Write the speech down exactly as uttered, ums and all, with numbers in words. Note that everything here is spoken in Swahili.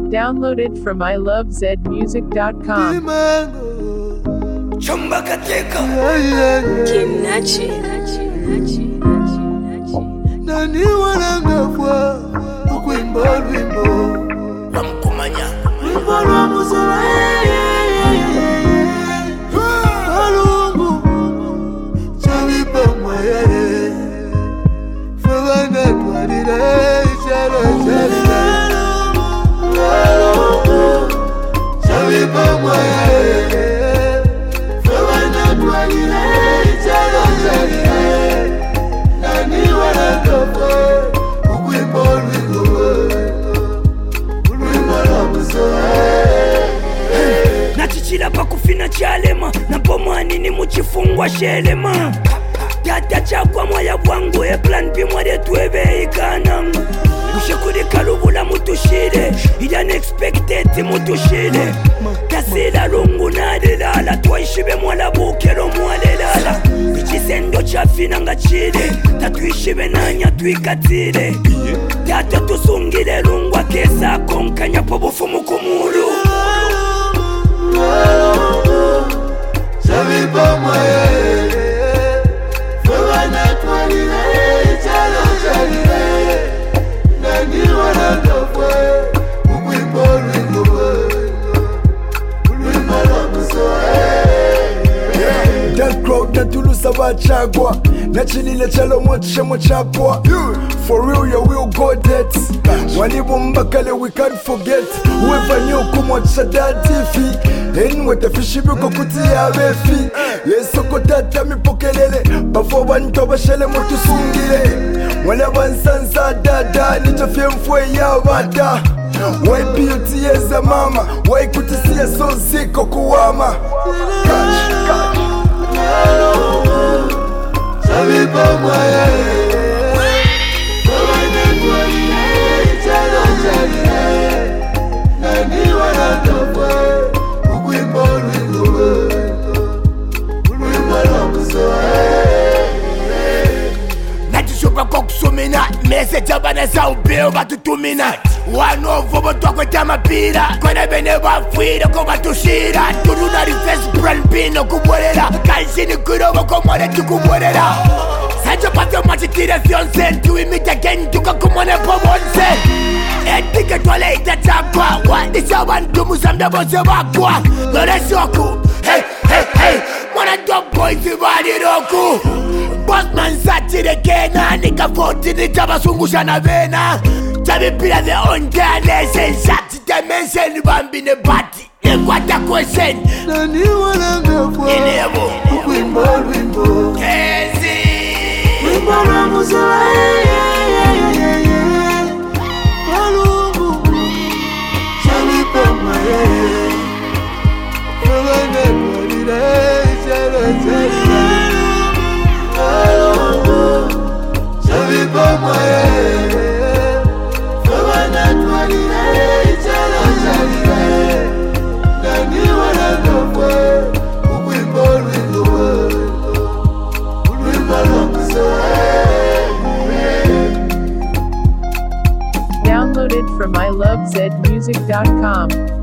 Downloaded from I love zed music dot com. Chumba katika Kinachi Nani wanangafwa Ukwimbo wimbo Wamkumanya Wimbo wa musala Walungu Chawipa mwaye Fagana twadire Chalo chalile Walungu Chawipa mwaye Fagana twadire Chalo chalile Nani wanangafwa Ukwimbo wimbo Nachichila pa kufina chalema na pomani ni muchifungwa shelema Tata chakwa mwaya wangu e plan B mwade tuwebe ikanangu Mshikuri kalubula mutushile Ida unexpected mutushile Tasila lungu nadilala Tuwaishibe mwala bukelo mwalelala Ichisendo chafina nga chile Tatuishibe nanya tuikatile Tata tusungile lungwa kesa konkanya pobufu mukumulu Chavipa mwaye Fagana twadire Chalo chalile Nani wanangafwa Ukwimbo wimbo Ulwimbo wa musala That crowd that tulusa bachagwa Nachilile chalo moche mochapwa For real ya will go dead Wanibumba kale we can't forget Whoever knew kumwacha datifi Enwe tefishi biko kuti ya befi Yesoko tata mipokelele Bafo banto bashele motu sungile Wala bansansa dada Nitofye mfwe ya wada Why beauty as a mama Why kutisia so ziko kuwama Catch, catch Chavipa mwaye Fagana twadire Chalo chalile Nani wanangafwa Ukwimbo wimbo Ulwimbo wa musala Natishupa kwa kusumina Mese jabana za ubeo batutumina Wanovo boto kweta mapira Kwena bene wafwira kwa batushira Turuna reverse brand pino kubwerera Kanshini kurobo komone tukubwerera Sancho patio machitire fionse Tuimita gen tuka kumone pomonse Etike twale ita chakwa Wadisha wantu musamda bose wakwa Lore shoku Hey, hey, hey Mwana top boys ibadi roku Bossman satire kena Nika foti ni tabasungusha na vena Chavipira the ondane Shati dimension Bambine bati Ekwata question Nani wanangafwa Inevo Ukwimbo wimbo Kezi Wimbo wa musala Walungu Chawipa mwaye Fagana twadire Chalo chalile Walungu Chawipa mwaye Fagana twadire Chalo chalile Nani wanangafwa Ukwimbo wimbo Ulwimbo wa musala Downloaded from I love zed music dot com.